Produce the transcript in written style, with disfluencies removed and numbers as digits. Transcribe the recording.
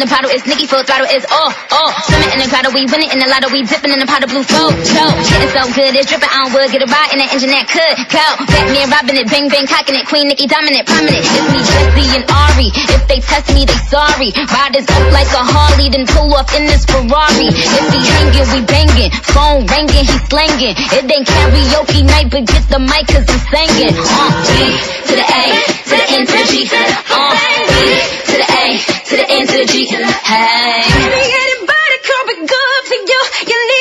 the bottle, it's Nicki full throttle, it's swimming in the grotto, we winning in the lotto, we dipping in the pot of blue flow. Getting so good, it's dripping on wood, get a ride in that engine that could go. Batman robbing it, bang bang cocking it, Queen Nicki dominant, prominent. It's me, Jesse and Ari. If they test me, they sorry. Riders up like a Harley, then pull up in this Ferrari. If he hanging, we banging. Phone ringing, he slanging. It ain't karaoke night, but get the mic 'cause I'm singing. B to the A, to the N to the G. B to the A, to the N to the G. Hey. Anybody could be good for you. You need